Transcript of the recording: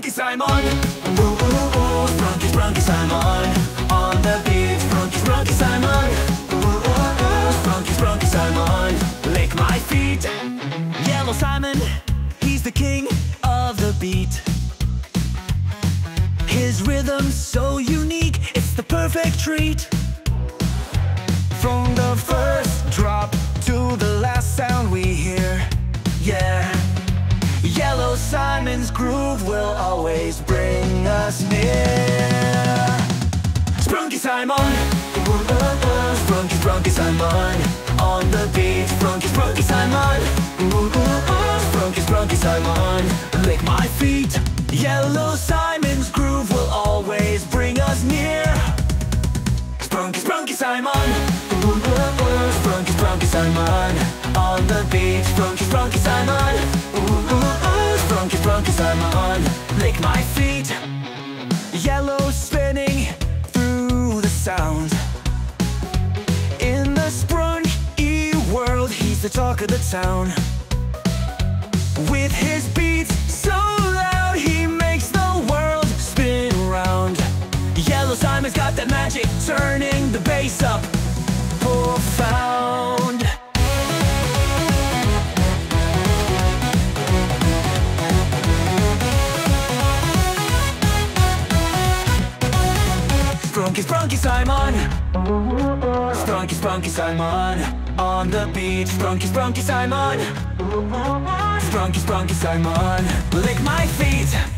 Sprunky Simon. Ooh, ooh, ooh, Sprunky, Sprunky Simon. On the beat, Sprunky, Sprunky Simon. Ooh, ooh, ooh, Sprunky, Sprunky Simon. Lick my feet. Yellow Simon, he's the king of the beat. His rhythm's so unique, it's the perfect treat. From the first drop to the last sound we hear, yeah. Yellow Simon's groove will always bring us near. Sprunky Simon, Sprunky, Sprunky Simon. On the beat, Sprunky, Sprunky Simon. Sprunky, Sprunky Simon. Lick my feet. Yellow Simon's groove will always bring us near. Sprunky, Sprunky Simon. Sprunky, Sprunky Simon. On the beat, Sprunky, Sprunky Simon. Sprunky, Sprunky Simon. Lick my feet. Yellow spinning through the sound. In the Sprunky world, he's the talk of the town. With his beats so loud, he makes the world spin round. Yellow Simon's got that magic, turning the bass up profound. Sprunky, Sprunky Simon. Sprunky, Sprunky Simon. On the beat, Sprunky, Sprunky Simon. Sprunky, Sprunky Simon. Lick my feet.